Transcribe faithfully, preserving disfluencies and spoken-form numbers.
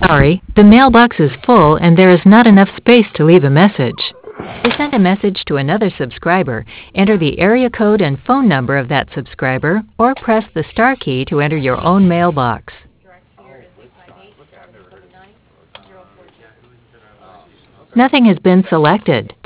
Sorry, the mailbox is full and there is not enough space to leave a message. To send a message to another subscriber, enter the area code and phone number of that subscriber, or press the star key to enter your own mailbox. Nothing has been selected.